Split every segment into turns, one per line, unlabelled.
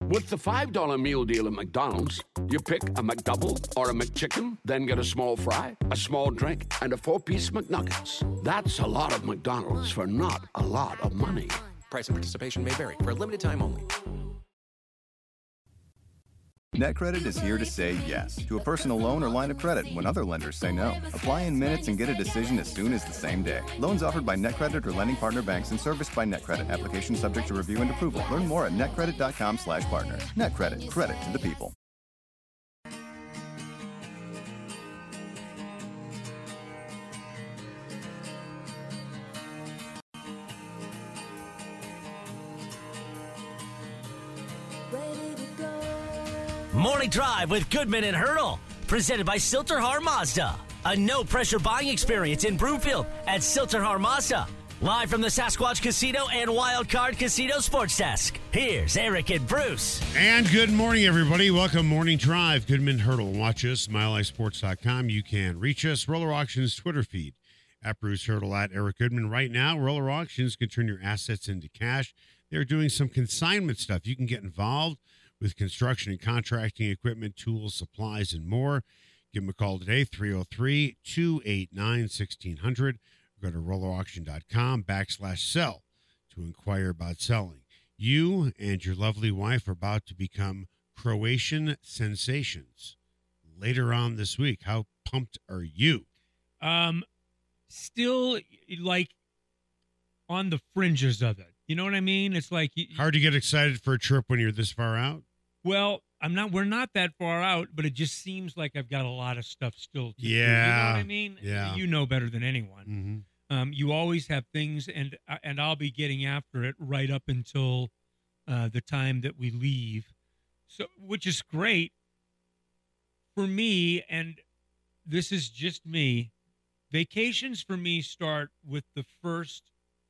With the $5 meal deal at McDonald's, you pick a McDouble or a McChicken, then get a small fry, a small drink, and a 4-piece McNuggets. That's a lot of McDonald's for not a lot of money.
Price and participation may vary. For a limited time only.
NetCredit is here to say yes to a personal loan or line of credit when other lenders say no. Apply in minutes and get a decision as soon as the same day. Loans offered by NetCredit or lending partner banks and serviced by NetCredit. Application subject to review and approval. Learn more at netcredit.com/partner. NetCredit. Credit to the people.
Morning Drive with Goodman and Hurdle, presented by Silterhar Mazda. A no-pressure buying experience in Broomfield at Silterhar Mazda. Live from the Sasquatch Casino and Wild Card Casino Sports Desk. Here's Eric and Bruce.
And good morning, everybody. Welcome, Morning Drive. Goodman, Hurdle. Watch us, MileHighSports.com. You can reach us. Roller Auctions Twitter feed at Bruce Hurdle, at Eric Goodman. Right now, Roller Auctions can turn your assets into cash. They're doing some consignment stuff. You can get involved with construction and contracting equipment, tools, supplies, and more. Give them a call today, 303-289-1600. Go to rollerauction.com/sell to inquire about selling. You and your lovely wife are about to become Croatian sensations later on this week. How pumped are you?
Still, like, on the fringes of it. You know what I mean? It's like
hard to get excited for a trip when you're this far out.
Well, we're not that far out, but it just seems like I've got a lot of stuff still to do. You know what I mean?
Yeah.
You know better than anyone.
Mm-hmm.
You always have things, and I'll be getting after it right up until the time that we leave. So, which is great for me, and this is just me. Vacations for me start with the first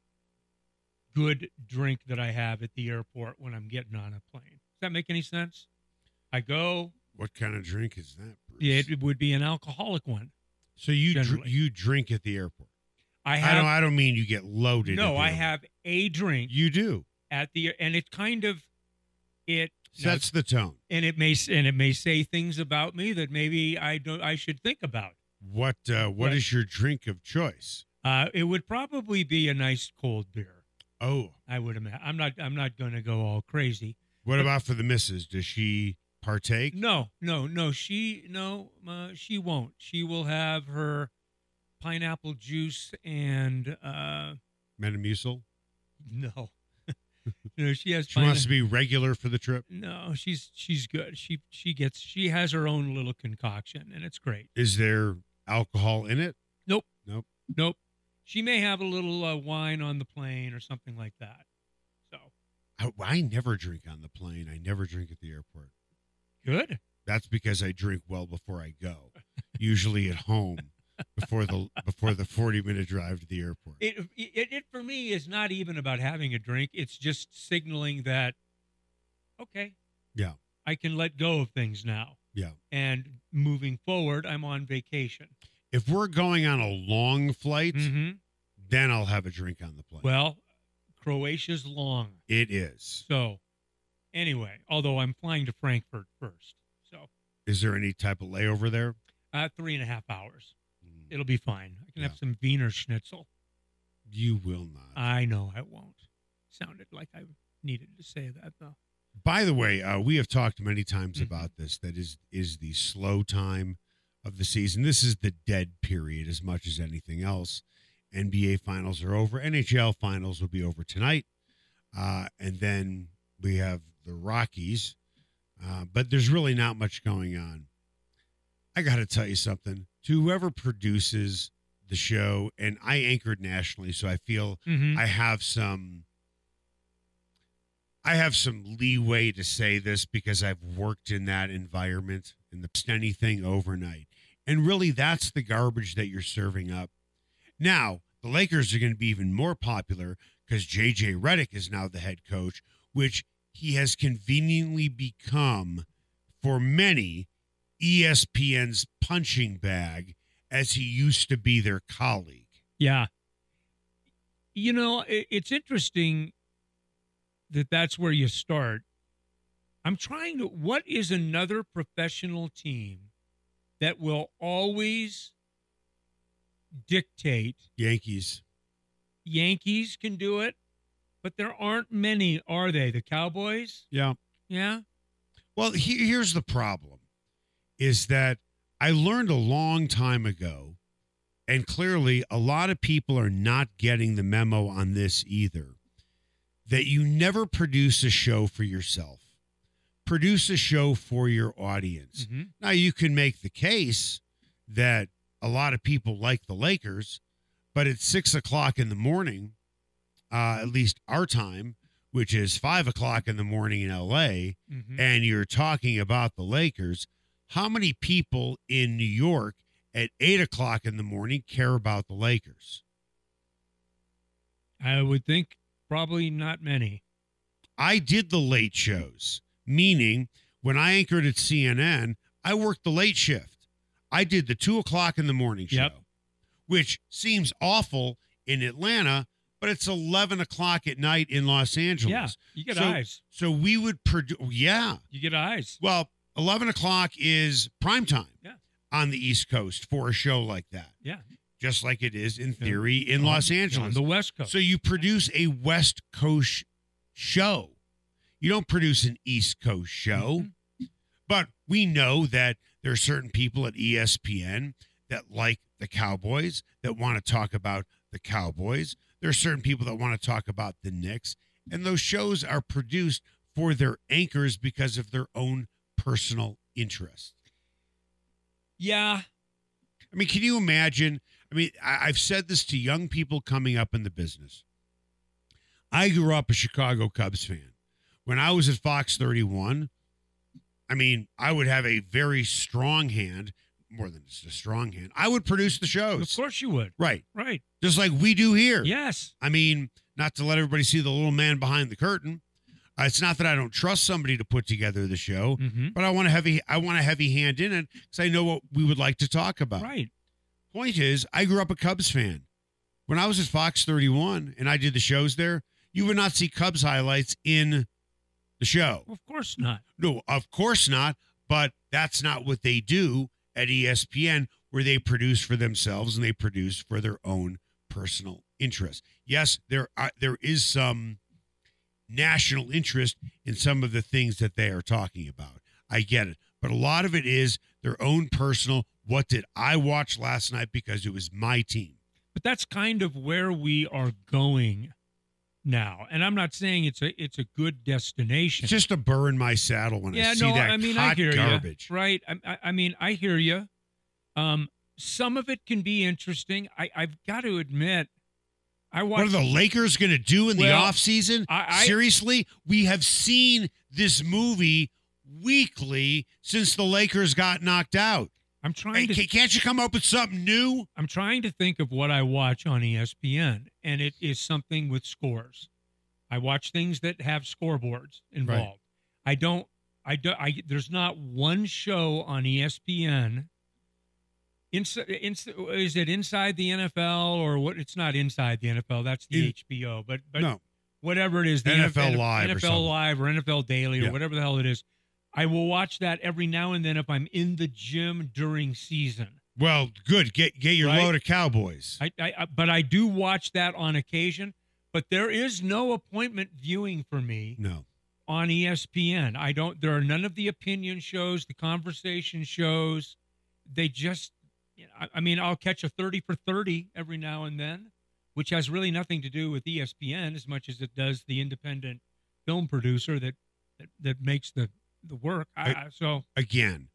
good drink that I have at the airport when I'm getting on a plane. Does that make any sense? I go.
What kind of drink is that, Bruce?
Yeah, it would be an alcoholic one.
So you drink at the airport? I don't mean you get loaded.
No, I have a drink.
You do
and it kind of
sets the tone,
and it may say things about me that maybe I should think about.
What is your drink of choice?
It would probably be a nice cold beer.
Oh,
I would imagine. I'm not going to go all crazy.
What about for the missus? Does she partake?
No. She won't. She will have her pineapple juice and
Metamucil.
No, no. She has.
She wants to be regular for the trip.
No, she's good. She has her own little concoction, and it's great.
Is there alcohol in it?
Nope.
Nope.
She may have a little wine on the plane or something like that. So
I never drink on the plane. I never drink at the airport.
Good.
That's because I drink well before I go. Usually at home before the 40-minute drive to the airport.
It for me is not even about having a drink. It's just signaling that, okay,
yeah,
I can let go of things now.
Yeah.
And moving forward, I'm on vacation.
If we're going on a long flight, then I'll have a drink on the plane.
Well, Croatia's long.
It is.
So, anyway, although I'm flying to Frankfurt first. So,
is there any type of layover there?
3.5 hours. It'll be fine. I can have some Wiener Schnitzel.
You will not.
I know I won't. Sounded like I needed to say that, though.
By the way, we have talked many times about this. That is the slow time of the season. This is the dead period as much as anything else. NBA finals are over. NHL finals will be over tonight. And then we have the Rockies. But there's really not much going on. I got to tell you something. To whoever produces the show, and I anchored nationally, so I feel I have some leeway to say this because I've worked in that environment and the anything overnight. And really, that's the garbage that you're serving up. Now, the Lakers are going to be even more popular because J.J. Redick is now the head coach, which he has conveniently become for many ESPN's punching bag as he used to be their colleague.
Yeah. You know, it's interesting that that's where you start. I'm trying to. What is another professional team that will always dictate?
Yankees.
Yankees can do it, but there aren't many, are they? The Cowboys?
Yeah.
Yeah.
Well, here's the problem, is that I learned a long time ago, and clearly a lot of people are not getting the memo on this either, that you never produce a show for yourself. Produce a show for your audience.
Mm-hmm.
Now, you can make the case that a lot of people like the Lakers, but it's 6 o'clock in the morning, at least our time, which is 5 o'clock in the morning in L.A.,
Mm-hmm.
and you're talking about the Lakers. How many people in New York at 8 o'clock in the morning care about the Lakers?
I would think probably not many.
I did the late shows, meaning when I anchored at CNN, I worked the late shift. I did the 2 o'clock in the morning show,
Yep.
which seems awful in Atlanta, but it's 11 o'clock at night in Los Angeles.
Yeah, you get
So-
eyes.
So we would produce, yeah.
You get eyes.
Well, 11 o'clock is prime time
Yeah.
on the East Coast for a show like that,
Yeah.
just like it is in theory in Los
On
Angeles.
the West Coast.
So you produce a West Coast show. You don't produce an East Coast show.
Mm-hmm.
But we know that there are certain people at ESPN that like the Cowboys, that want to talk about the Cowboys. There are certain people that want to talk about the Knicks. And those shows are produced for their anchors because of their own personal interest.
Yeah.
I mean, can you imagine? I mean, I've said this to young people coming up in the business. I grew up a Chicago Cubs fan. When I was at Fox 31, I mean, I would have a very strong hand, more than just a strong hand. I would produce the shows.
Of course you would.
Right.
Right.
Just like we do here.
Yes.
I mean, not to let everybody see the little man behind the curtain. It's not that I don't trust somebody to put together the show,
Mm-hmm.
but I want a heavy hand in it because I know what we would like to talk about.
Right.
Point is, I grew up a Cubs fan. When I was at Fox 31 and I did the shows there, you would not see Cubs highlights in the show.
Of course not.
No, of course not. But that's not what they do at ESPN, where they produce for themselves and they produce for their own personal interest. Yes, there is some national interest in some of the things that they are talking about. I get it. But a lot of it is their own personal, what did I watch last night because it was my team.
But that's kind of where we are going now. And I'm not saying it's a good destination.
It's just a burr in my saddle when I see that
I mean,
hot
I hear
garbage.
you. Right. I mean, I hear you. Some of it can be interesting. I've got to admit, I watched.
What are the Lakers going to do in the
Well,
offseason? Seriously? We have seen this movie weekly since the Lakers got knocked out.
I'm trying to.
Can't you come up with something new?
I'm trying to think of what I watch on ESPN, and it is something with scores. I watch things that have scoreboards involved. There's not one show on ESPN. Is it Inside the NFL or what? It's not Inside the NFL. That's the HBO. But
no,
whatever it is, the
NFL Live,
NFL Live, or NFL Daily,
Yeah.
or whatever the hell it is. I will watch that every now and then if I'm in the gym during season.
Well, good. Get your
Right.
load of Cowboys.
But I do watch that on occasion. But there is no appointment viewing for me
No.
on ESPN. There are none of the opinion shows, the conversation shows. They just, I mean, I'll catch a 30 for 30 every now and then, which has really nothing to do with ESPN as much as it does the independent film producer that makes the work. So
Again,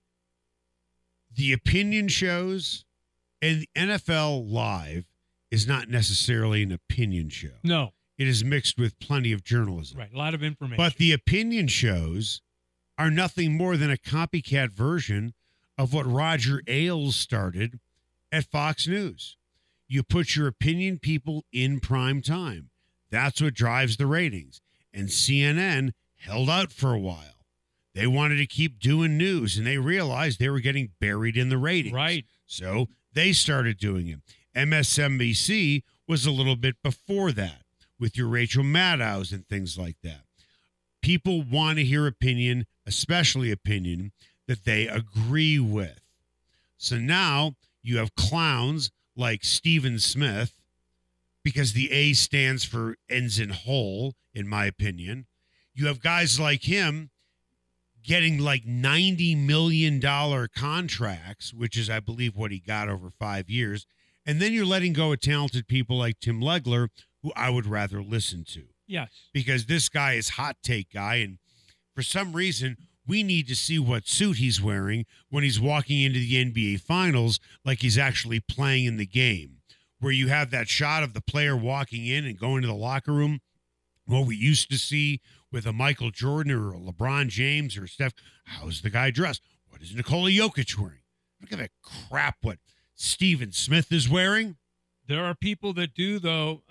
the opinion shows and NFL Live is not necessarily an opinion show.
no,
It is mixed with plenty of journalism.
right, a lot of information.
But the opinion shows are nothing more than a copycat version of what Roger Ailes started at Fox News. You put your opinion people in prime time. That's what drives the ratings. And CNN held out for a while. They wanted to keep doing news, and they realized they were getting buried in the ratings.
Right.
So they started doing it. MSNBC was a little bit before that with your Rachel Maddows and things like that. People want to hear opinion, especially opinion that they agree with. So now you have clowns like Stephen Smith, because the A stands for ends in whole, in my opinion. You have guys like him getting like $90 million contracts, which is, I believe, what he got over 5 years. And then you're letting go of talented people like Tim Legler, who I would rather listen to.
Yes.
Because this guy is hot take guy, and for some reason, we need to see what suit he's wearing when he's walking into the NBA Finals like he's actually playing in the game, where you have that shot of the player walking in and going to the locker room, what we used to see with a Michael Jordan or a LeBron James or Steph. How's the guy dressed? What is Nikola Jokic wearing? I don't give a crap what Stephen Smith is wearing.
There are people that do, though.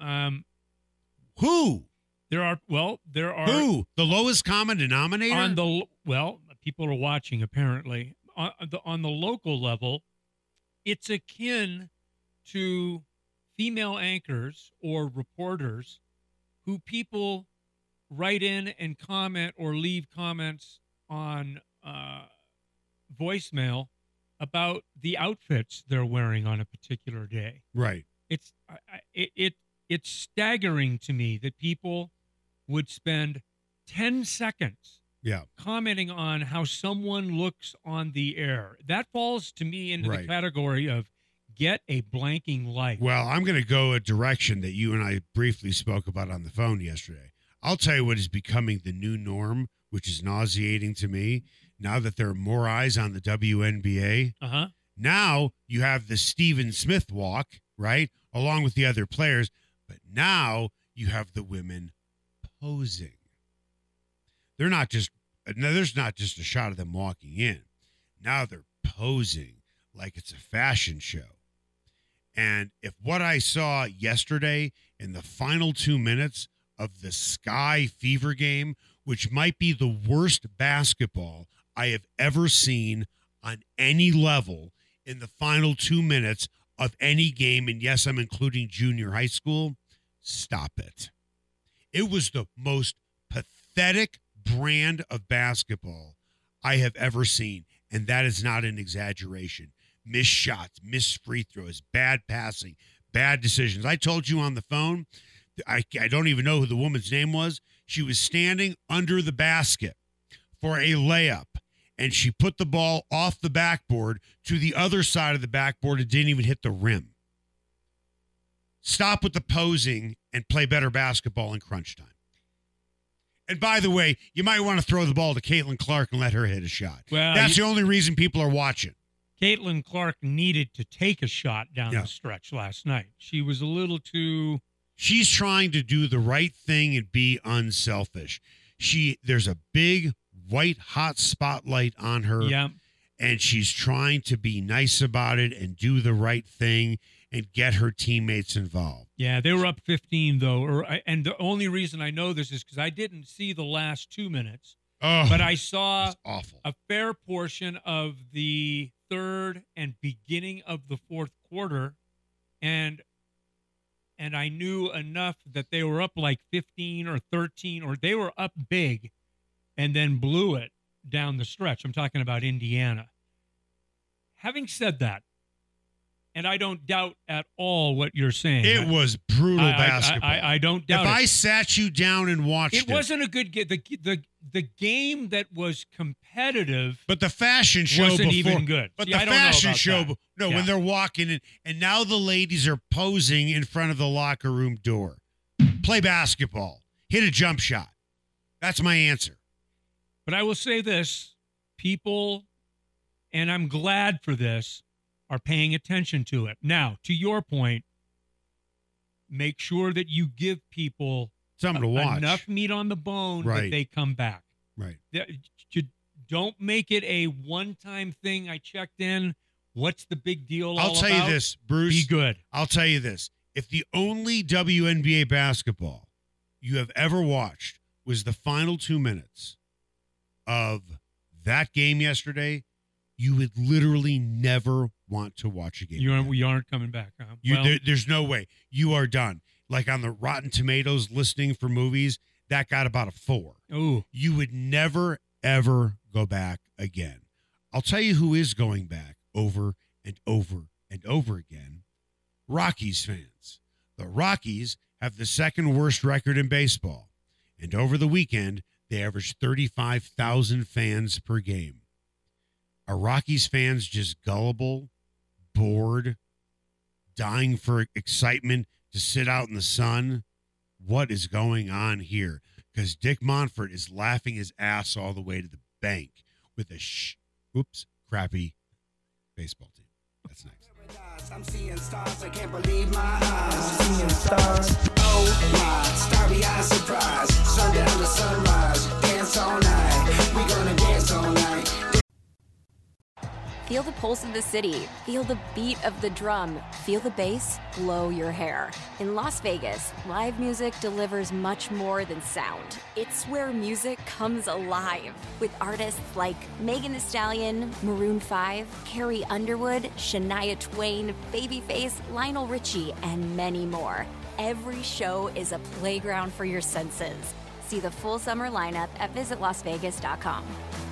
Who?
There are
Who? The lowest common denominator?
People are watching, apparently. On the local level, it's akin to female anchors or reporters who people write in and comment or leave comments on voicemail about the outfits they're wearing on a particular day.
Right.
It's staggering to me that people would spend 10 seconds commenting on how someone looks on the air. That falls to me into the category of get a blanking life.
Well, I'm going to go a direction that you and I briefly spoke about on the phone yesterday. I'll tell you what is becoming the new norm, which is nauseating to me, now that there are more eyes on the WNBA.
Uh-huh.
Now you have the Stephen Smith walk, right, along with the other players, but now you have the women posing. There's not just a shot of them walking in. Now they're posing like it's a fashion show. And if what I saw yesterday in the final 2 minutes of the Sky Fever game, which might be the worst basketball I have ever seen on any level in the final 2 minutes of any game, and yes, I'm including junior high school, stop it. It was the most pathetic brand of basketball I have ever seen, and that is not an exaggeration. Missed shots, missed free throws, bad passing, bad decisions. I told you on the phone, I don't even know who the woman's name was. She was standing under the basket for a layup, and she put the ball off the backboard to the other side of the backboard and didn't even hit the rim. Stop with the posing and play better basketball in crunch time. And by the way, you might want to throw the ball to Caitlin Clark and let her hit a shot.
Well,
that's the only reason people are watching.
Caitlin Clark needed to take a shot down the stretch last night. She was a little too...
She's trying to do the right thing and be unselfish. There's a big white hot spotlight on her.
Yeah.
And she's trying to be nice about it and do the right thing and get her teammates involved.
Yeah, they were up 15, though. And the only reason I know this is because I didn't see the last 2 minutes.
Oh,
but I saw
awful.
A fair portion of the third and beginning of the fourth quarter, and I knew enough that they were up like 15 or 13, or they were up big and then blew it down the stretch. I'm talking about Indiana. Having said that, and I don't doubt at all what you're saying.
It was brutal basketball.
I don't doubt
it. If
I
sat you down and watched it.
It wasn't a good game. The game that was competitive,
but the fashion show
wasn't
before,
even good.
But
See,
the
I don't know
fashion
about
show,
that.
when they're walking in, and now the ladies are posing in front of the locker room door. Play basketball. Hit a jump shot. That's my answer.
But I will say this, people, and I'm glad for this, are paying attention to it. Now, to your point, make sure that you give people
something to watch,
enough meat on the bone that they come back.
Right.
You don't make it a one-time thing. I checked in. What's the big deal all about?
I'll tell you this, Bruce.
Be good.
I'll tell you this. If the only WNBA basketball you have ever watched was the final 2 minutes of that game yesterday, you would literally never want to watch a game.
You aren't coming back, huh?
There's no way. You are done. Like on the Rotten Tomatoes listing for movies, that got about a 4.
Ooh.
You would never, ever go back again. I'll tell you who is going back over and over and over again. Rockies fans. The Rockies have the second worst record in baseball. And over the weekend, they averaged 35,000 fans per game. Are Rockies fans just gullible, bored, dying for excitement to sit out in the sun? What is going on here? Because Dick Monfort is laughing his ass all the way to the bank with a crappy baseball team. That's nice.
I'm seeing stars, I can't believe my eyes. I'm seeing stars. Oh my, starry-eyed surprise. Sundown to sunrise, dance all night. We gonna dance all night.
Feel the pulse of the city. Feel the beat of the drum. Feel the bass blow your hair. In Las Vegas, live music delivers much more than sound. It's where music comes alive. With artists like Megan Thee Stallion, Maroon 5, Carrie Underwood, Shania Twain, Babyface, Lionel Richie, and many more. Every show is a playground for your senses. See the full summer lineup at visitlasvegas.com.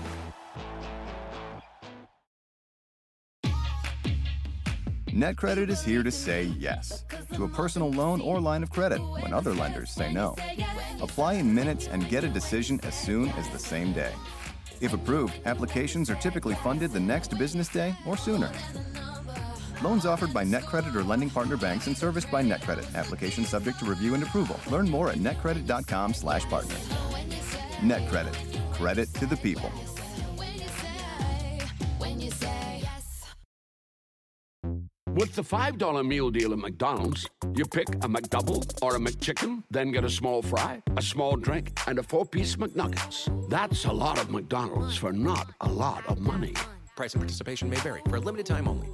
NetCredit is here to say yes to a personal loan or line of credit when other lenders say no. Apply in minutes and get a decision as soon as the same day. If approved, applications are typically funded the next business day or sooner. Loans offered by NetCredit or lending partner banks and serviced by NetCredit. Application subject to review and approval. Learn more at netcredit.com/partner. NetCredit. Credit to the people.
With the $5 meal deal at McDonald's, you pick a McDouble or a McChicken, then get a small fry, a small drink, and a 4-piece McNuggets. That's a lot of McDonald's for not a lot of money.
Price and participation may vary. For a limited time only.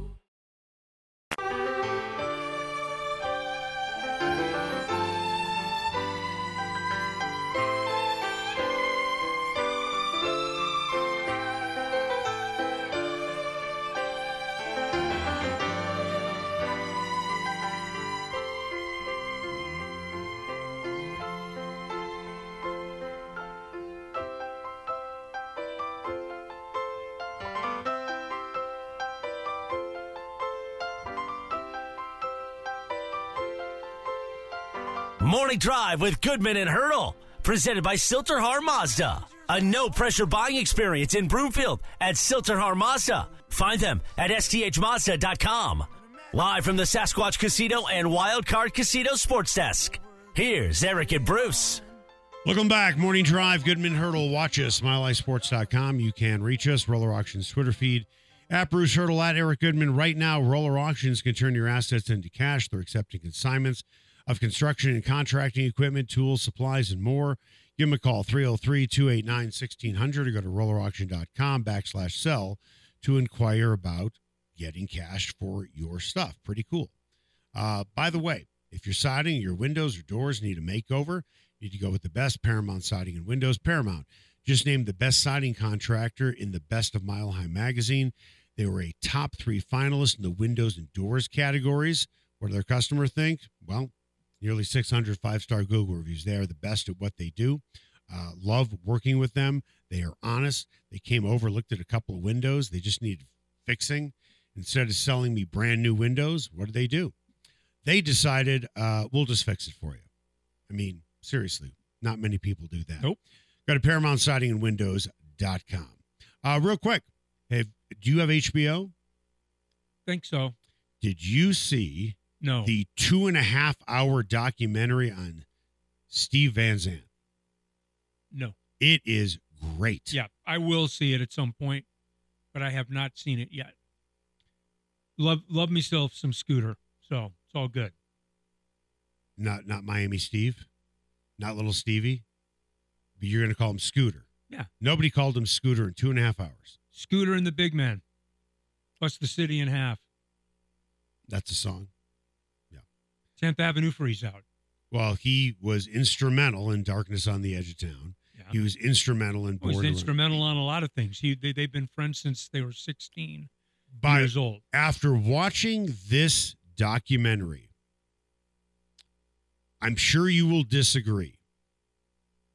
Morning Drive with Goodman and Hurdle, presented by Silterhar Mazda. A no-pressure buying experience in Broomfield at Silterhar Mazda. Find them at sthmazda.com. Live from the Sasquatch Casino and Wildcard Casino Sports Desk. Here's Eric and Bruce.
Welcome back. Morning Drive, Goodman Hurdle. Watch us, SmileEyeSports.com. You can reach us, Roller Auctions Twitter feed, at Bruce Hurdle, at Eric Goodman. Right now, Roller Auctions can turn your assets into cash. They're accepting consignments of construction and contracting equipment, tools, supplies, and more. Give them a call, 303-289-1600, or go to rollerauction.com/sell to inquire about getting cash for your stuff. Pretty cool. By the way, if your siding, your windows, or doors need a makeover, you need to go with the best, Paramount Siding and Windows. Paramount just named the best siding contractor in the Best of Mile High magazine. They were a top 3 finalist in the windows and doors categories. What do their customers think? Well, nearly 600 5-star Google reviews. They are the best at what they do. Love working with them. They are honest. They came over, looked at a couple of windows. They just needed fixing. Instead of selling me brand new windows, what did they do? They decided, we'll just fix it for you. I mean, seriously, not many people do that.
Nope.
Go to ParamountSidingAndWindows.com. Real quick, do you have HBO?
Think so.
Did you see
No.
the 2.5-hour documentary on Steve Van Zandt?
No.
It is great.
Yeah, I will see it at some point, but I have not seen it yet. Love myself some Scooter, so it's all good.
Not Miami Steve, not little Stevie, but you're going to call him Scooter.
Yeah.
Nobody called him Scooter in 2.5 hours.
Scooter and the Big Man, plus the city in half.
That's a song.
10th Avenue Freeze Out.
Well, he was instrumental in Darkness on the Edge of Town.
Yeah.
He was instrumental in
He was
Borderline.
instrumental on a lot of things. They've been friends since they were 16
By-
years old.
After watching this documentary, I'm sure you will disagree.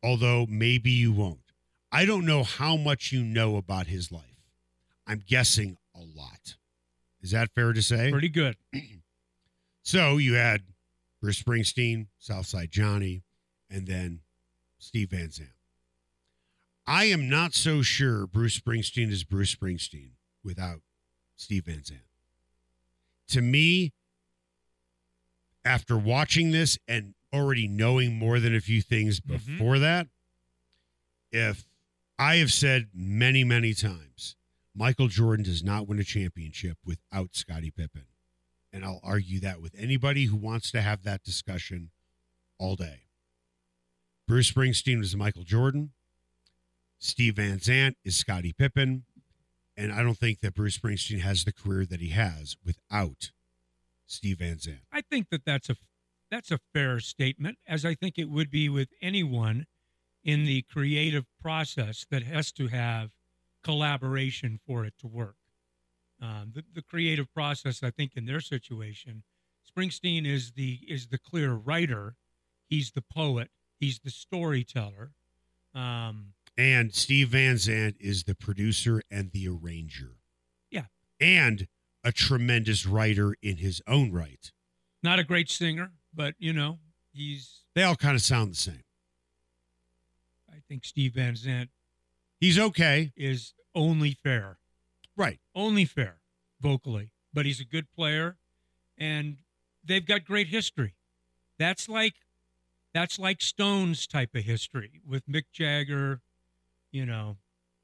although maybe you won't. I don't know how much you know about his life. I'm guessing a lot. Is that fair to say?
Pretty good.
So you had Bruce Springsteen, Southside Johnny, and then Steve Van Zandt. I am not so sure Bruce Springsteen is Bruce Springsteen without Steve Van Zandt. To me, after watching this and already knowing more than a few things before that, if I have said many, many times, Michael Jordan does not win a championship without Scottie Pippen. And I'll argue that with anybody who wants to have that discussion all day. Bruce Springsteen was Michael Jordan. Steve Van Zandt is Scottie Pippen. And I don't think that Bruce Springsteen has the career that he has without Steve Van Zandt.
I think that's a fair statement, as I think it would be with anyone in the creative process that has to have collaboration for it to work. The creative process, I think, in their situation, Springsteen is the clear writer. He's the poet. He's the storyteller.
And Steve Van Zandt is the producer and the arranger.
Yeah.
And a tremendous writer in his own right.
Not a great singer, but,
They all kind of sound the same.
I think Steve Van Zandt
He's okay.
is only fair.
Right.
Only fair vocally, but he's a good player, and they've got great history. That's like Stones type of history with Mick Jagger,
And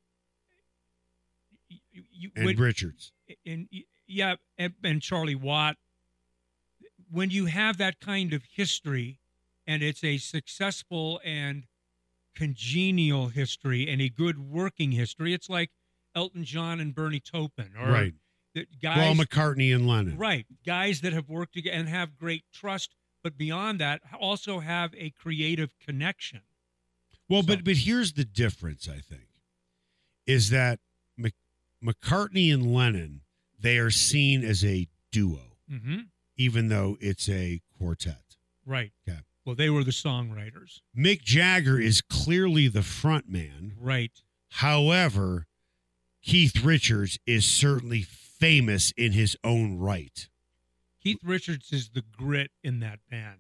Richards.
And Charlie Watt. When you have that kind of history, and it's a successful and congenial history and a good working history, it's like Elton John and Bernie Taupin, or
Right. Paul McCartney and Lennon.
Right. Guys that have worked together and have great trust, but beyond that, also have a creative connection.
Well, but here's the difference, I think, is that McCartney and Lennon, they are seen as a duo, even though it's a quartet.
Right.
Okay.
Well, they were the songwriters.
Mick Jagger is clearly the front man.
Right.
However, Keith Richards is certainly famous in his own right.
Keith Richards is the grit in that band.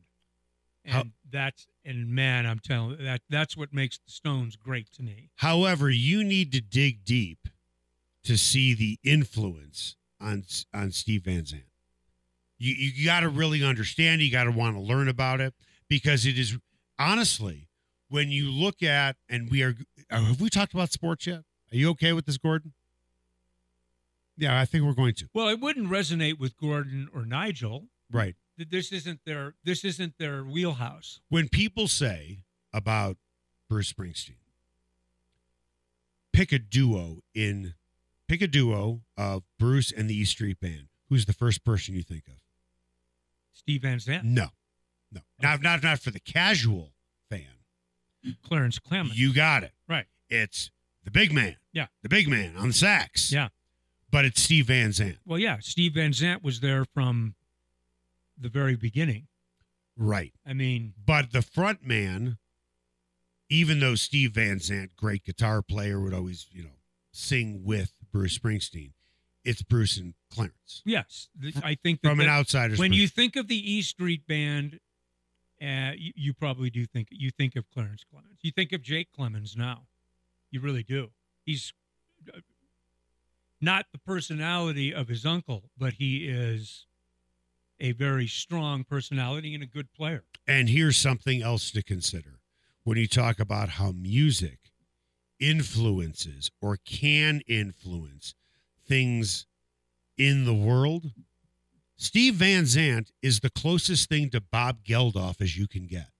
And man, I'm telling you, that's what makes the Stones great to me.
However, you need to dig deep to see the influence on Steve Van Zandt. You got to really understand. You got to want to learn about it, because it is, honestly, when you look at, and have we talked about sports yet? Are you okay with this, Gordon? Yeah, I think we're going to.
Well, it wouldn't resonate with Gordon or Nigel.
Right.
This isn't their wheelhouse.
When people say about Bruce Springsteen, pick a duo of Bruce and the E Street Band, who's the first person you think of?
Steve Van Zandt?
No. Not for the casual fan.
Clarence Clemens.
You got it.
Right.
It's the big man.
Yeah.
The big man on the sax.
Yeah.
But it's Steve Van Zandt.
Well, yeah. Steve Van Zandt was there from the very beginning.
Right.
I mean.
But the front man, even though Steve Van Zandt, great guitar player, would always, sing with Bruce Springsteen, it's Bruce and Clarence.
Yes. I think that
from an outsider's
when
perspective.
you think of the E Street Band, you probably do think of Clarence Clemens. You think of Jake Clemens now. You really do. He's not the personality of his uncle, but he is a very strong personality and a good player.
And here's something else to consider when you talk about how music influences or can influence things in the world. Steve Van Zandt is the closest thing to Bob Geldof as you can get.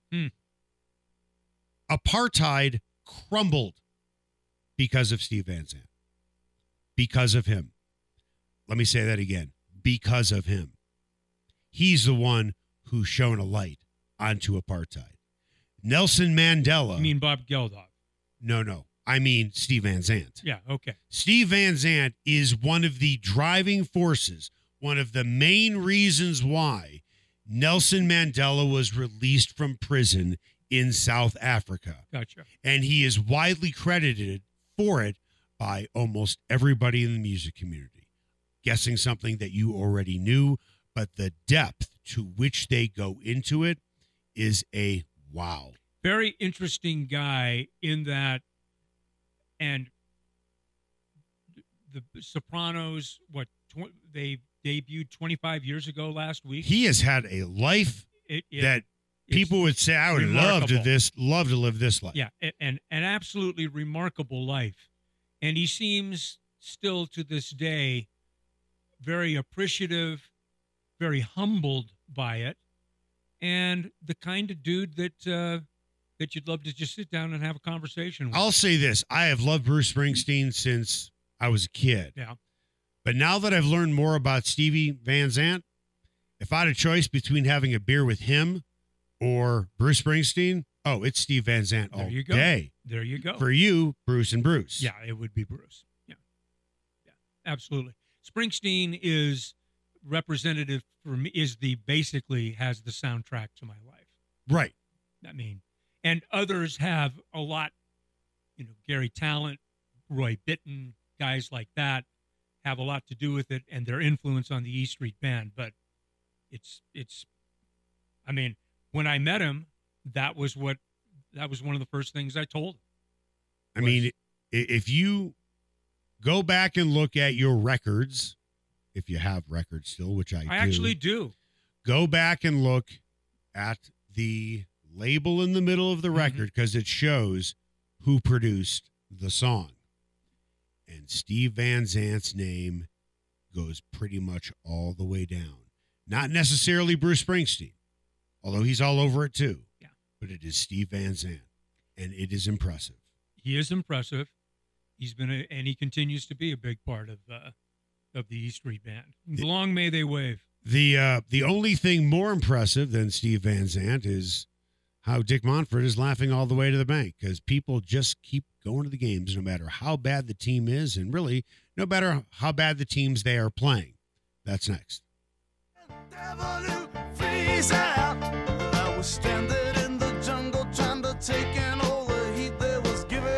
Apartheid crumbled because of Steve Van Zandt. Because of him. Let me say that again. Because of him. He's the one who shone a light onto apartheid. Nelson Mandela.
You mean Bob Geldof?
No. I mean Steve Van Zandt.
Yeah, okay.
Steve Van Zandt is one of the driving forces, one of the main reasons why Nelson Mandela was released from prison in South Africa.
Gotcha.
And he is widely credited for it by almost everybody in the music community. Guessing something that you already knew, but the depth to which they go into it is a wow.
Very interesting guy in that, and the Sopranos, they debuted 25 years ago last week.
He has had a life that people would say, I would love to live this life.
Yeah, and an absolutely remarkable life. And he seems still to this day very appreciative, very humbled by it, and the kind of dude that you'd love to just sit down and have a conversation with.
I'll say this. I have loved Bruce Springsteen since I was a kid.
Yeah.
But now that I've learned more about Stevie Van Zandt, if I had a choice between having a beer with him or Bruce Springsteen, it's Steve Van Zandt all day.
There you go.
For you, Bruce and Bruce.
Yeah, it would be Bruce. Yeah, absolutely. Springsteen is representative for me, basically has the soundtrack to my life.
Right.
I mean, and others have a lot, Gary Talent, Roy Bittan, guys like that have a lot to do with it and their influence on the E Street Band. But I mean, when I met him, that was one of the first things I told him.
I mean, if you go back and look at your records, if you have records still, which I do.
Actually do.
Go back and look at the label in the middle of the record because it shows who produced the song. And Steve Van Zandt's name goes pretty much all the way down. Not necessarily Bruce Springsteen, although he's all over it too.
Yeah. But
it is Steve Van Zandt, and it is impressive.
He is impressive. He's been and he continues to be a big part of the E Street Band. Long may they wave.
The only thing more impressive than Steve Van Zandt is how Dick Monfort is laughing all the way to the bank, because people just keep going to the games no matter how bad the team is, and really no matter how bad the teams they are playing. That's next.
I was stranded in the jungle trying to take in all the heat they was giving.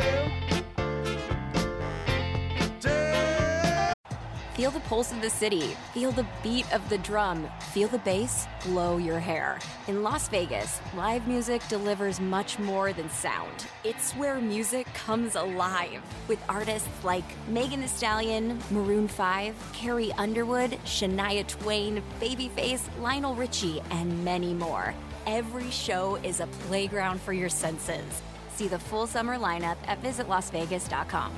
Feel the pulse of the city. Feel the beat of the drum. Feel the bass blow your hair. In Las Vegas, live music delivers much more than sound. It's where music comes alive. With artists like Megan Thee Stallion, Maroon 5, Carrie Underwood, Shania Twain, Babyface, Lionel Richie, and many more. Every show is a playground for your senses. See the full summer lineup at visitlasvegas.com.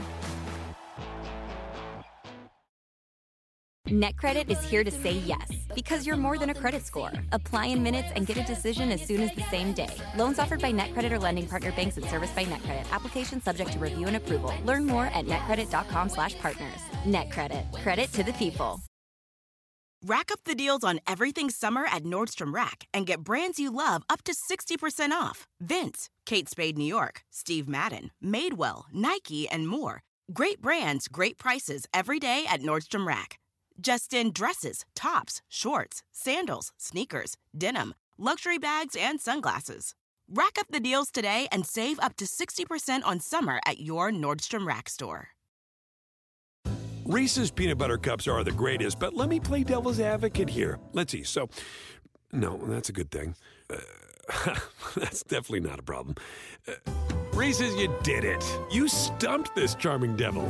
NetCredit is here to say yes, because you're more than a credit score. Apply in minutes and get a decision as soon as the same day. Loans offered by NetCredit or lending partner banks and serviced by NetCredit. Application subject to review and approval. Learn more at netcredit.com/partners. NetCredit. Credit to the people.
Rack up the deals on everything summer at Nordstrom Rack and get brands you love up to 60% off. Vince, Kate Spade New York, Steve Madden, Madewell, Nike, and more. Great brands, great prices every day at Nordstrom Rack. Just in dresses, tops, shorts, sandals, sneakers, denim, luxury bags, and sunglasses. Rack up the deals today and save up to 60% on summer at your Nordstrom Rack store.
Reese's peanut butter cups are the greatest, but let me play devil's advocate here. Let's see. So, no, that's a good thing. That's definitely not a problem. Reese's, you did it. You stumped this charming devil.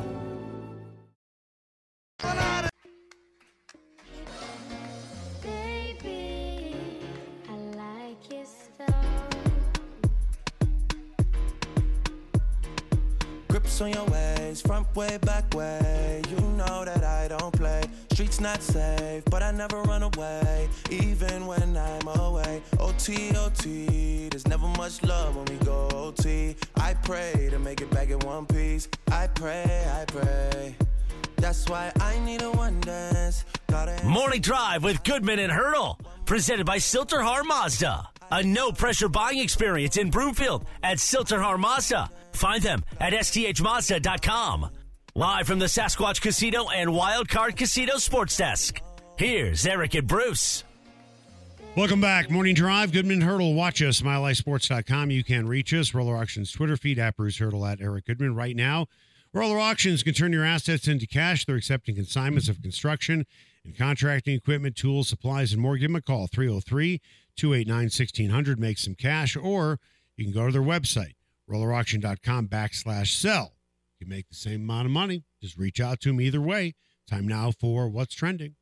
On your ways, front way, back way. You know that I don't play. Streets not safe, but I never run away, even when I'm away. OT, OT, there's never much love when we go OT. I pray to make it back in one piece. I pray. That's why I need a one dance.
Morning Drive with Goodman and Hurdle, presented by Silterhar Mazda. A no-pressure buying experience in Broomfield at Silterhar Mazda. Find them at sthmazda.com. Live from the Sasquatch Casino and Wildcard Casino Sports Desk, here's Eric and Bruce.
Welcome back. Morning Drive, Goodman Hurdle. Watch us, MileHighSports.com. You can reach us. Roller Auctions Twitter feed, at Bruce Hurdle, at Eric Goodman. Right now, Roller Auctions can turn your assets into cash. They're accepting consignments of construction and contracting equipment, tools, supplies, and more. Give them a call, 303-289-1600. Make some cash, or you can go to their website, rollerauction.com/sell. You can make the same amount of money. Just reach out to them either way. Time now for What's Trending.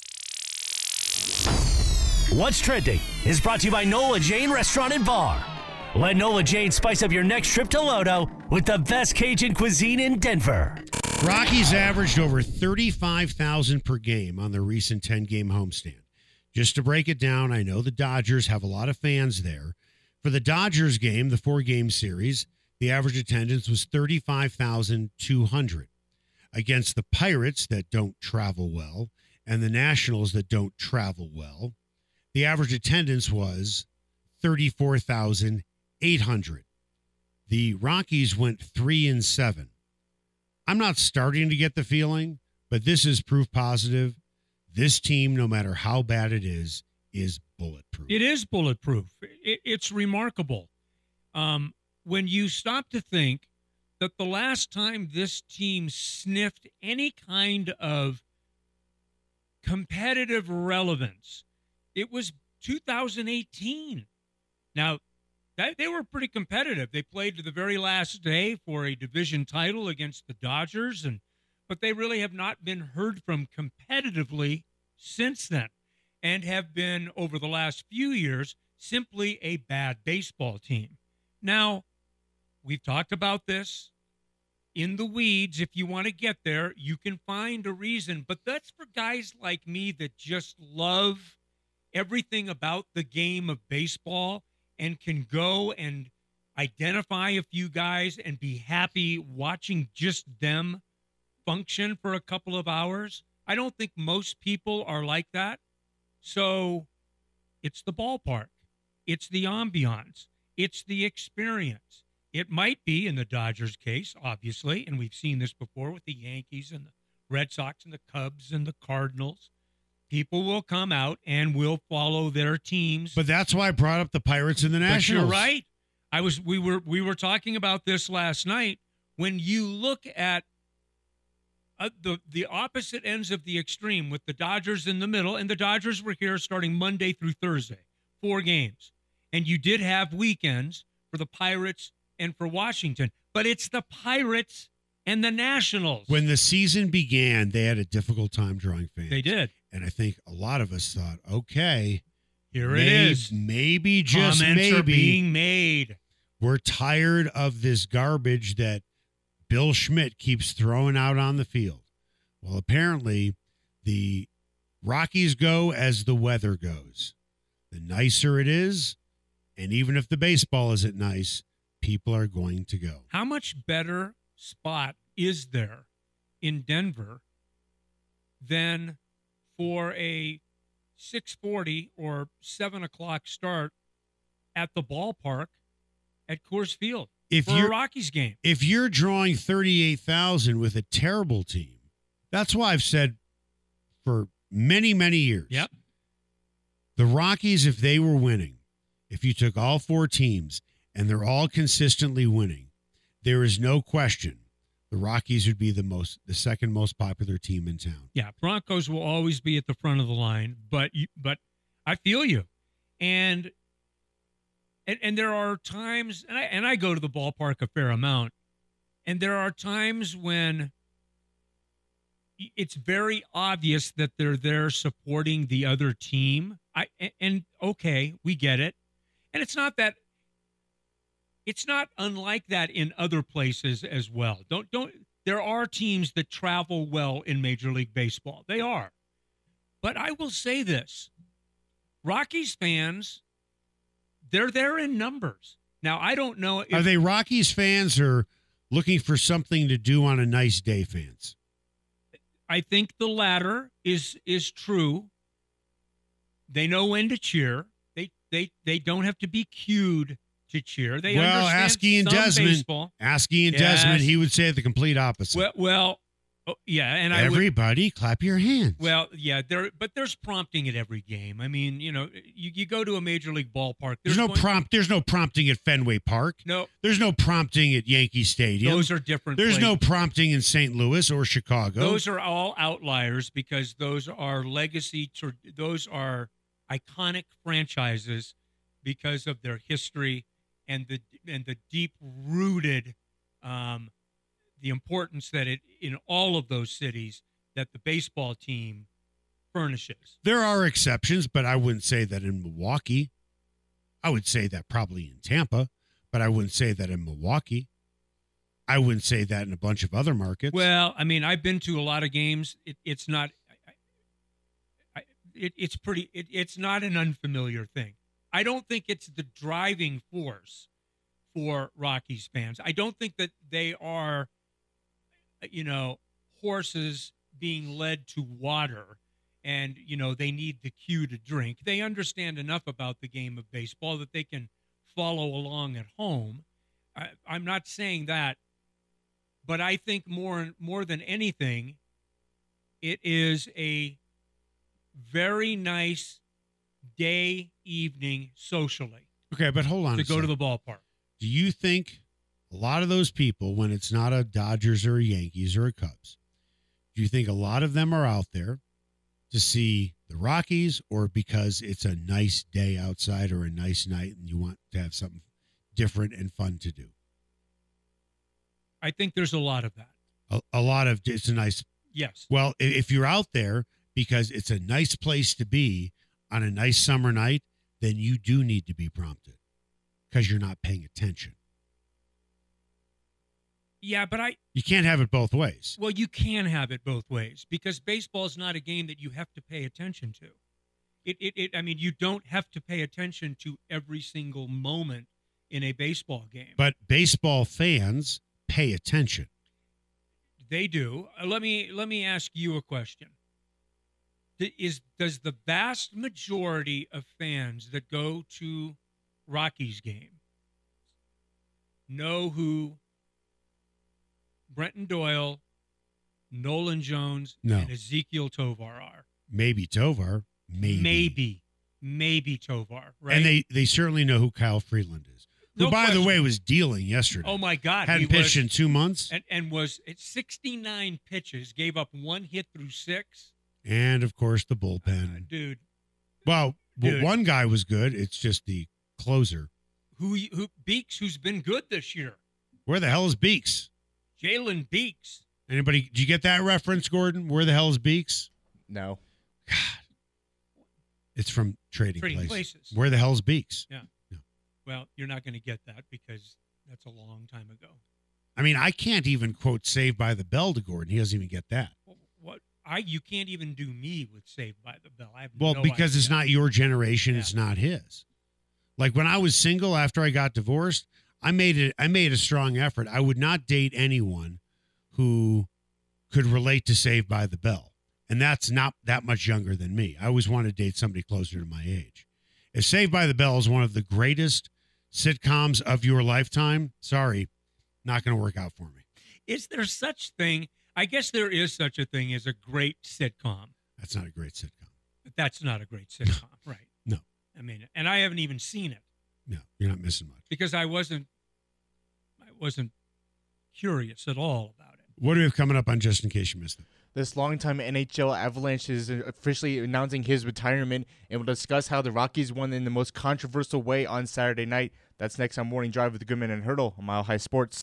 What's Trending is brought to you by Nola Jane Restaurant and Bar. Let Nola Jane spice up your next trip to Lodo with the best Cajun cuisine in Denver.
Rockies averaged over 35,000 per game on their recent 10-game homestand. Just to break it down, I know the Dodgers have a lot of fans there. For the Dodgers game, the 4-game series, the average attendance was 35,200. Against the Pirates that don't travel well and the Nationals that don't travel well, the average attendance was 34,800. The Rockies went 3-7. I'm not starting to get the feeling, but this is proof positive. This team, no matter how bad it is bulletproof.
It is bulletproof. It's remarkable. When you stop to think that the last time this team sniffed any kind of competitive relevance, it was 2018. Now, they were pretty competitive. They played to the very last day for a division title against the Dodgers, but they really have not been heard from competitively since then, and have been, over the last few years, simply a bad baseball team. Now, we've talked about this. In the weeds, if you want to get there, you can find a reason, but that's for guys like me that just love everything about the game of baseball and can go and identify a few guys and be happy watching just them function for a couple of hours. I don't think most people are like that. So it's the ballpark. It's the ambiance. It's the experience. It might be, in the Dodgers' case, obviously, and we've seen this before with the Yankees and the Red Sox and the Cubs and the Cardinals. People will come out and will follow their teams.
But that's why I brought up the Pirates and the Nationals.
But you're right. We were talking about this last night. When you look at the opposite ends of the extreme, with the Dodgers in the middle, and the Dodgers were here starting Monday through Thursday, 4 games. And you did have weekends for the Pirates and for Washington. But it's the Pirates and the Nationals.
When the season began, they had a difficult time drawing fans.
They did.
And I think a lot of us thought, okay,
here it is.
Maybe, just
Comments
maybe,
are being made.
We're tired of this garbage that Bill Schmidt keeps throwing out on the field. Well, apparently, the Rockies go as the weather goes. The nicer it is, and even if the baseball isn't nice, people are going to go.
How much better spot is there in Denver than for a 6:40 or 7 o'clock start at the ballpark at Coors Field for a Rockies game?
If you're drawing 38,000 with a terrible team, that's why I've said for many, many years,
yep,
the Rockies, if they were winning, if you took all 4 teams and they're all consistently winning, there is no question the Rockies would be the second most popular team in town.
Yeah, Broncos will always be at the front of the line, but I feel you, and there are times, and I go to the ballpark a fair amount, and there are times when it's very obvious that they're there supporting the other team. Okay, we get it, and it's not unlike that in other places as well. There are teams that travel well in Major League Baseball. They are. But I will say this. Rockies fans, they're there in numbers. Now, I don't know if...
Are they Rockies fans or looking for something to do on a nice day fans?
I think the latter is true. They know when to cheer. They don't have to be cued to cheer. They understand
ask Ian
some
Desmond.
baseball.
Ask Ian Desmond. He would say the complete opposite.
Well, Oh, yeah, and
everybody clap your hands.
Well, yeah, there's prompting at every game. I mean, you go to a major league ballpark.
There's no prompting at Fenway Park.
No.
There's no prompting at Yankee Stadium.
Those are different.
There's no prompting in St. Louis or Chicago.
Those are all outliers because those are those are iconic franchises because of their history and the deep rooted the importance that it in all of those cities that the baseball team furnishes.
There are exceptions, but I wouldn't say that in Milwaukee. I would say that probably in Tampa, but I wouldn't say that in Milwaukee. I wouldn't say that in a bunch of other markets.
Well, I mean, I've been to a lot of games. It's not. It's not an unfamiliar thing. I don't think it's the driving force for Rockies fans. I don't think that they are, horses being led to water and, they need the cue to drink. They understand enough about the game of baseball that they can follow along at home. I'm not saying that, but I think more than anything, it is a very nice day, evening socially.
Okay, but hold on.
To go to the ballpark.
Do you think a lot of those people, when it's not a Dodgers or a Yankees or a Cubs, do you think a lot of them are out there to see the Rockies or because it's a nice day outside or a nice night and you want to have something different and fun to do?
I think there's a lot of that.
A lot of it's a nice.
Yes.
Well, if you're out there because it's a nice place to be on a nice summer night, then you do need to be prompted because you're not paying attention.
Yeah, but
you can't have it both ways.
Well, you can have it both ways because baseball is not a game that you have to pay attention to. I mean, you don't have to pay attention to every single moment in a baseball game.
But baseball fans pay attention.
They do. Let me ask you a question. Does the vast majority of fans that go to Rockies game know who Brenton Doyle, Nolan Jones, and Ezekiel Tovar are?
Maybe Tovar.
Maybe Tovar, right?
And they certainly know who Kyle Freeland is. Who, by the way, was dealing yesterday.
Oh, my God.
Hadn't pitched in 2 months.
And was at 69 pitches, gave up 1 hit through 6.
And, of course, the bullpen.
Dude.
Well, one guy was good. It's just the closer.
Who Beeks, who's been good this year.
Where the hell is Beeks?
Jalen Beeks.
Anybody? Did you get that reference, Gordon? Where the hell is Beeks?
No.
God. It's from Trading
Places.
Where the hell is Beeks?
Yeah. No. Well, you're not going to get that because that's a long time ago.
I mean, I can't even quote Saved by the Bell to Gordon. He doesn't even get that.
What? You can't even do me with Saved by the Bell. I have
well,
no
because
idea.
It's not your generation. Yeah. It's not his. Like when I was single after I got divorced, I made a strong effort. I would not date anyone who could relate to Saved by the Bell. And that's not that much younger than me. I always wanted to date somebody closer to my age. If Saved by the Bell is one of the greatest sitcoms of your lifetime, sorry, not going to work out for me.
Is there such thing? I guess there is such a thing as a great sitcom.
That's not a great sitcom.
That's not a great sitcom, right?
No.
I mean, and I haven't even seen it.
No, you're not missing much.
Because I wasn't curious at all about it.
What do we have coming up on Just In Case You Missed It?
This longtime NHL Avalanche is officially announcing his retirement, and we'll discuss how the Rockies won in the most controversial way on Saturday night. That's next on Morning Drive with Goodman and Hurdle on Mile High Sports.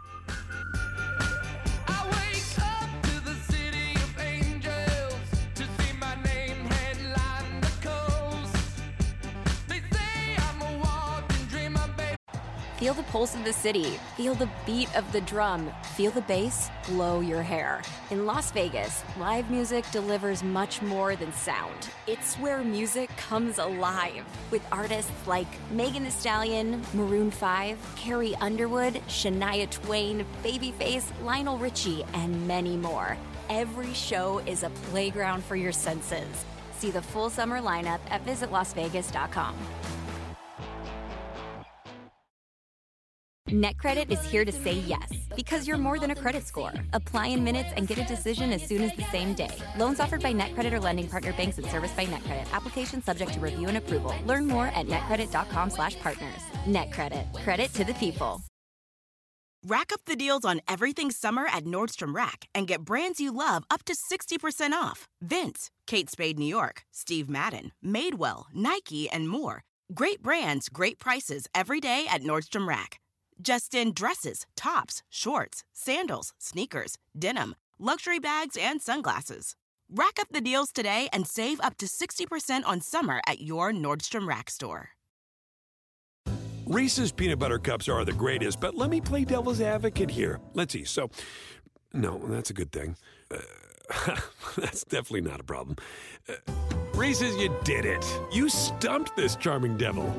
Feel the pulse of the city. Feel the beat of the drum. Feel the bass blow your hair. In Las Vegas, live music delivers much more than sound. It's where music comes alive. With artists like Megan Thee Stallion, Maroon 5, Carrie Underwood, Shania Twain, Babyface, Lionel Richie, and many more. Every show is a playground for your senses. See the full summer lineup at visitlasvegas.com. NetCredit is here to say yes, because you're more than a credit score. Apply in minutes and get a decision as soon as the same day. Loans offered by NetCredit or lending partner banks and serviced by NetCredit. Application subject to review and approval. Learn more at netcredit.com/partners. NetCredit. Credit to the people.
Rack up the deals on everything summer at Nordstrom Rack and get brands you love up to 60% off. Vince, Kate Spade New York, Steve Madden, Madewell, Nike, and more. Great brands, great prices every day at Nordstrom Rack. Just in dresses, tops, shorts, sandals, sneakers, denim, luxury bags, and sunglasses. Rack up the deals today and save up to 60% on summer at your Nordstrom Rack store.
Reese's peanut butter cups are the greatest, but let me play devil's advocate here. Let's see. So, no, that's a good thing. That's definitely not a problem. Reese's, you did it. You stumped this charming devil.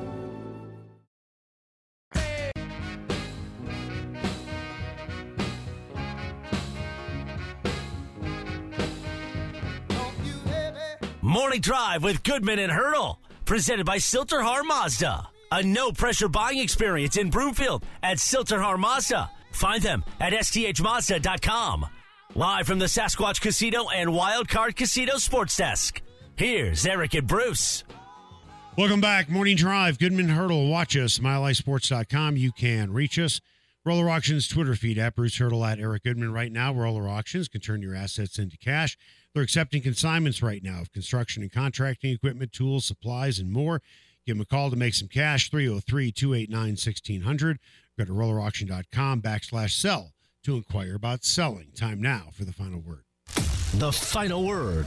Morning Drive with Goodman and Hurdle, presented by Silterhar Mazda. A no-pressure buying experience in Broomfield at Silterhar Mazda. Find them at sthmazda.com. Live from the Sasquatch Casino and Wildcard Casino Sports Desk. Here's Eric and Bruce.
Welcome back. Morning Drive. Goodman Hurdle. Watch us. MileHighSports.com. You can reach us. Roller Auctions Twitter feed at Bruce Hurdle at Eric Goodman. Right now, Roller Auctions can turn your assets into cash. They're accepting consignments right now of construction and contracting equipment, tools, supplies, and more. Give them a call to make some cash, 303-289-1600. Go to rollerauction.com/sell to inquire about selling. Time now for the final word.
The final word.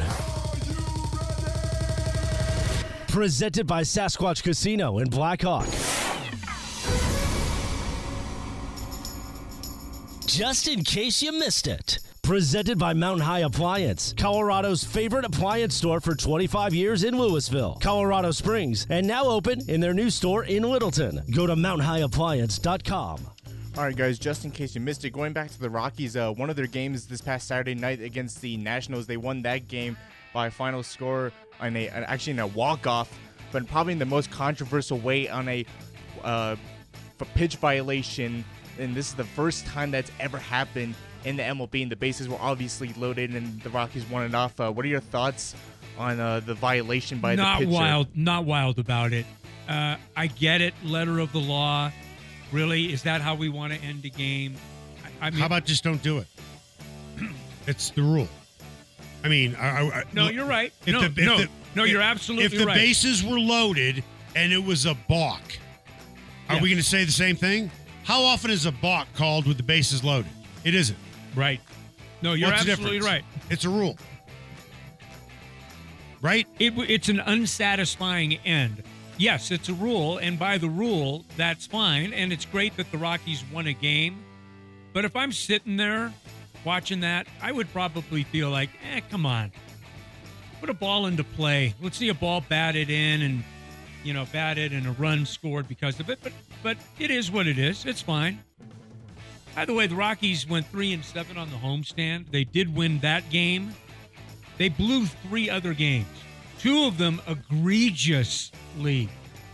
Presented by Sasquatch Casino in Blackhawk. Just in case you missed it. Presented by Mountain High Appliance, Colorado's favorite appliance store for 25 years in Louisville, Colorado Springs, and now open in their new store in Littleton. Go to mountainhighappliance.com.
All right, guys, just in case you missed it, going back to the Rockies, one of their games this past Saturday night against the Nationals, they won that game by a final score on actually in a walk-off, but probably in the most controversial way on a pitch violation. And this is the first time that's ever happened in the MLB, and the bases were obviously loaded, and the Rockies won it off. What are your thoughts on the violation by the pitcher?
Not wild about it. I get it, letter of the law. Really, is that how we want to end the game? I mean,
how about just don't do it? It's the rule. I mean,
no, you're right. You're absolutely right.
If the bases were loaded and it was a balk, are we going to say the same thing? How often is a balk called with the bases loaded? It isn't.
Right. No, you're
What's the
absolutely
difference?
right.
It's a rule. Right?
It's an unsatisfying end. Yes, it's a rule, and by the rule, that's fine, and it's great that the Rockies won a game. But if I'm sitting there watching that, I would probably feel like, come on. Put a ball into play. Let's see a ball batted in and, batted and a run scored because of it. But it is what it is. It's fine. By the way, the Rockies went 3-7 on the homestand. They did win that game. They blew 3 other games, 2 of them egregiously.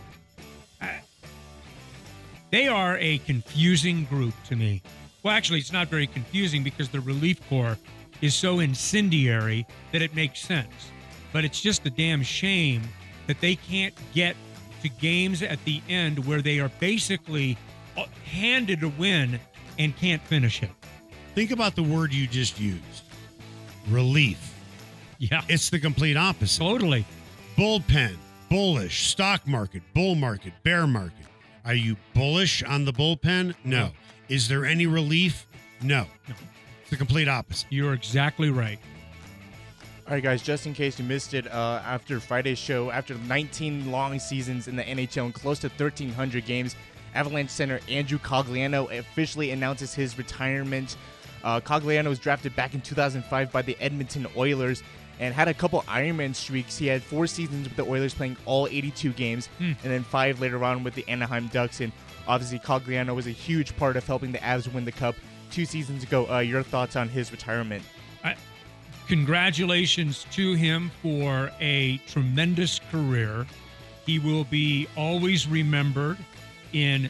They are a confusing group to me. Well, actually, it's not very confusing because the relief corps is so incendiary that it makes sense. But it's just a damn shame that they can't get to games at the end where they are basically handed a win and can't finish it.
Think about the word you just used. Relief.
Yeah.
It's the complete opposite.
Totally.
Bullpen, bullish, stock market, bull market, bear market. Are you bullish on the bullpen? No. Is there any relief? No. It's the complete opposite.
You're exactly right.
All right, guys, just in case you missed it, after Friday's show, after 19 long seasons in the NHL and close to 1,300 games, Avalanche center Andrew Cogliano officially announces his retirement. Cogliano was drafted back in 2005 by the Edmonton Oilers and had a couple Ironman streaks. He had 4 seasons with the Oilers playing all 82 games, and then 5 later on with the Anaheim Ducks. And obviously, Cogliano was a huge part of helping the Avs win the Cup 2 seasons ago. Your thoughts on his retirement?
Congratulations to him for a tremendous career. He will be always remembered in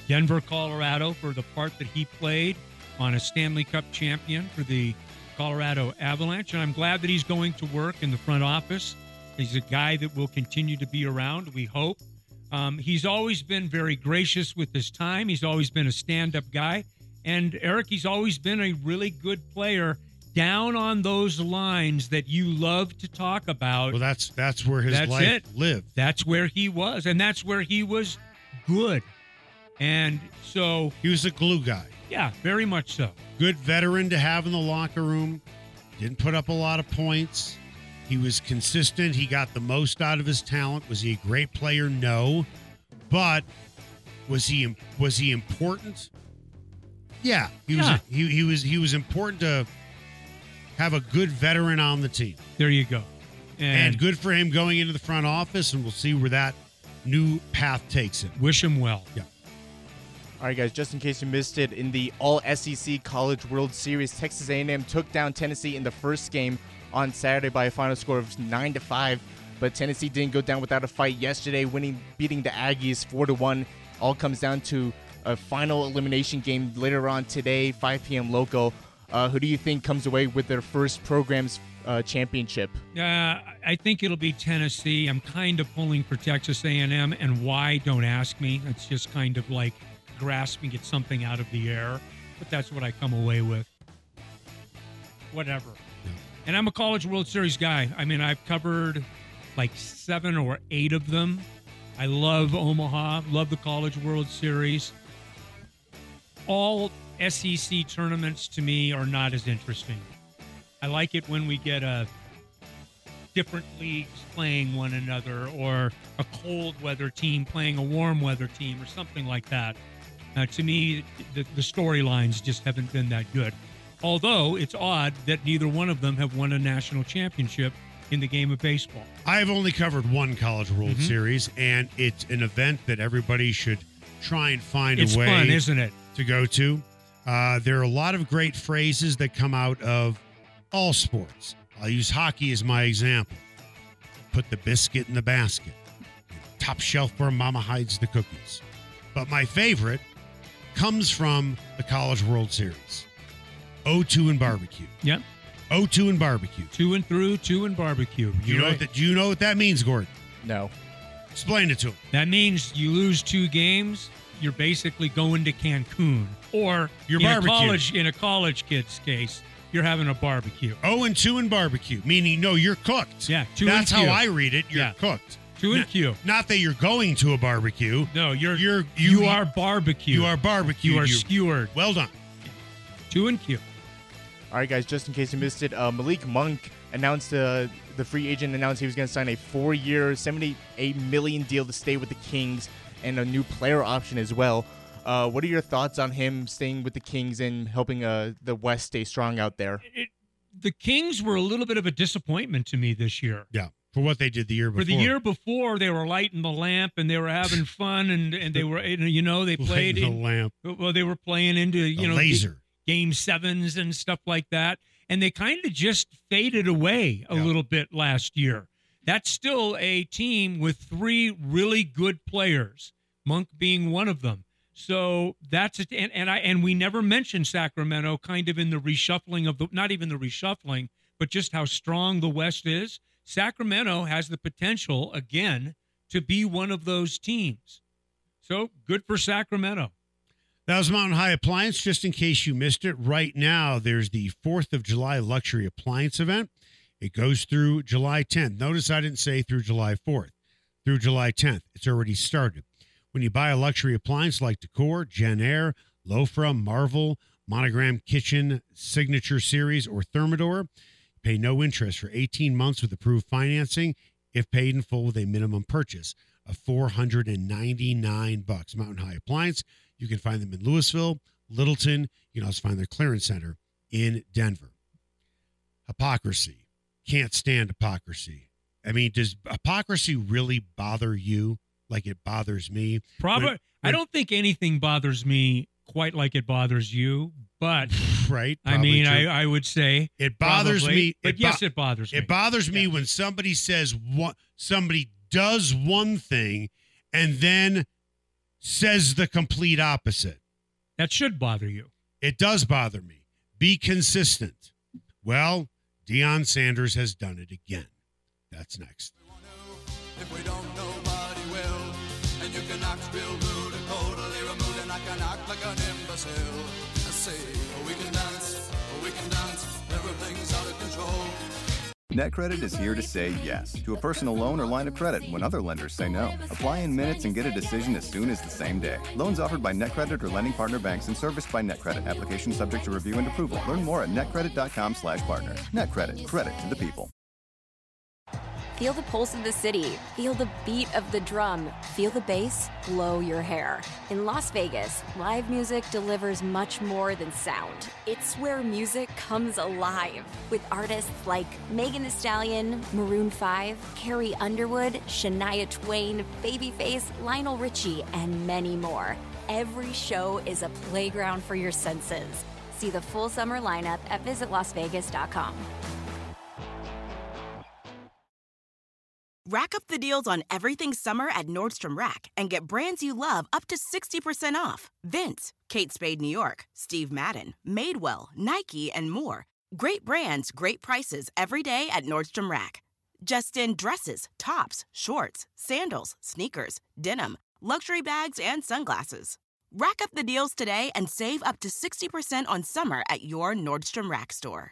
Denver, Colorado, for the part that he played on a Stanley Cup champion for the Colorado Avalanche. And I'm glad that he's going to work in the front office. He's a guy that will continue to be around, we hope. He's always been very gracious with his time. He's always been a stand-up guy. And, Eric, he's always been a really good player down on those lines that you love to talk about.
Well, that's where his life lived.
That's where he was, and that's where he was good. And so
he was a glue guy.
Yeah, very much so.
Good veteran to have in the locker room. Didn't put up a lot of points. He was consistent. He got the most out of his talent. Was he a great player? No. But was he important? Yeah. He was important to have a good veteran on the team.
There you go.
And good for him going into the front office, and we'll see where that new path takes him.
Wish him well.
Yeah.
All right, guys, just in case you missed it, in the All-SEC College World Series, Texas A&M took down Tennessee in the first game on Saturday by a final score of 9-5. But Tennessee didn't go down without a fight yesterday, beating the Aggies 4-1. All comes down to a final elimination game later on today, 5 p.m. local. Who do you think comes away with their first program's championship?
I think it'll be Tennessee. I'm kind of pulling for Texas A&M, and why, don't ask me. It's just kind of like grasping at something out of the air, but that's what I come away with. Whatever. Yeah. And I'm a College World Series guy. I mean, I've covered like 7 or 8 of them. I love Omaha, love the College World Series. All SEC tournaments to me are not as interesting. I like it when we get different leagues playing one another, or a cold weather team playing a warm weather team, or something like that. To me, the storylines just haven't been that good. Although it's odd that neither one of them have won a national championship in the game of baseball.
I have only covered one College World Series, and it's an event that everybody should try and find a way.
It's fun, isn't it?
To go to. There are a lot of great phrases that come out of all sports. I'll use hockey as my example. Put the biscuit in the basket. Top shelf where mama hides the cookies. But my favorite comes from the College World Series. 0-2 and barbecue.
Yep.
0-2 and barbecue. 2
and through, 2 and barbecue.
Do you know what that means, Gordon?
No.
Explain it to him.
That means you lose 2 games, you're basically going to Cancun. Or
you're
in a college kid's case, you're having a barbecue.
0-2 and barbecue, meaning you're cooked.
Yeah, 2
That's
and Q.
how I read it. You're cooked.
2 and Q.
Not that you're going to a barbecue.
No, you are barbecue.
You are barbecue.
You are skewered.
Well done.
2 and Q.
All right, guys, just in case you missed it, Malik Monk announced the free agent announced he was going to sign a 4-year, $78 million deal to stay with the Kings, and a new player option as well. What are your thoughts on him staying with the Kings and helping the West stay strong out there?
The Kings were a little bit of a disappointment to me this year.
Yeah, for what they did the year before.
For the year before, they were lighting the lamp and they were having fun, and they were, they played
the lamp.
Well, they were playing into
laser
game 7s and stuff like that, and they kind of just faded away a little bit last year. That's still a team with 3 really good players, Monk being one of them. So that's it, and we never mentioned Sacramento, kind of in the reshuffling of not even the reshuffling, but just how strong the West is. Sacramento has the potential again to be one of those teams. So good for Sacramento.
That was Mountain High Appliance. Just in case you missed it, right now there's the 4th of July Luxury Appliance event. It goes through July 10th. Notice I didn't say through July 4th. Through July 10th. It's already started. When you buy a luxury appliance like Decor, Genair, Lofra, Marvel, Monogram Kitchen, Signature Series, or Thermador, you pay no interest for 18 months with approved financing if paid in full with a minimum purchase of $499. Mountain High Appliance. You can find them in Louisville, Littleton. You can also find their clearance center in Denver. Hypocrisy. Can't stand hypocrisy. I mean, does hypocrisy really bother you like it bothers me?
Probably. I don't think anything bothers me quite like it bothers you, but
right.
I mean, I would say
it bothers
probably,
me.
But yes, it bothers me.
It bothers me when somebody says somebody does one thing and then says the complete opposite.
That should bother you.
It does bother me. Be consistent. Well, Deion Sanders has done it again. That's next.
If we don't, nobody will. And you can act real rude and totally removed, and I can act like an imbecile. I say, we can dance, everything's out of control.
NetCredit is here to say yes to a personal loan or line of credit when other lenders say no. Apply in minutes and get a decision as soon as the same day. Loans offered by NetCredit or lending partner banks and serviced by NetCredit. Application subject to review and approval. Learn more at netcredit.com/partner. NetCredit. Credit to the people.
Feel the pulse of the city. Feel the beat of the drum. Feel the bass blow your hair. In Las Vegas, live music delivers much more than sound. It's where music comes alive. With artists like Megan Thee Stallion, Maroon 5, Carrie Underwood, Shania Twain, Babyface, Lionel Richie, and many more. Every show is a playground for your senses. See the full summer lineup at visitlasvegas.com.
Rack up the deals on everything summer at Nordstrom Rack and get brands you love up to 60% off. Vince, Kate Spade New York, Steve Madden, Madewell, Nike, and more. Great brands, great prices every day at Nordstrom Rack. Just in dresses, tops, shorts, sandals, sneakers, denim, luxury bags, and sunglasses. Rack up the deals today and save up to 60% on summer at your Nordstrom Rack store.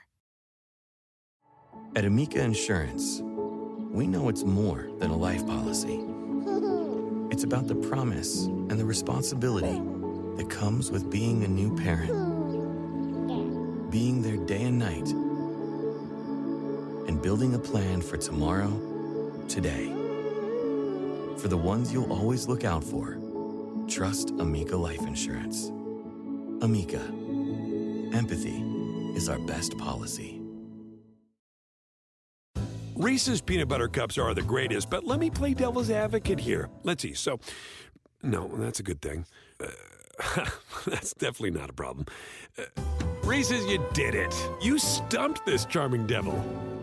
At Amica Insurance, we know it's more than a life policy. It's about the promise and the responsibility that comes with being a new parent. Being there day and night. And building a plan for tomorrow, today. For the ones you'll always look out for, trust Amica Life Insurance. Amica. Empathy is our best policy.
Reese's peanut butter cups are the greatest, but let me play devil's advocate here. Let's see. So, no, that's a good thing. That's definitely not a problem. Reese's, you did it. You stumped this charming devil.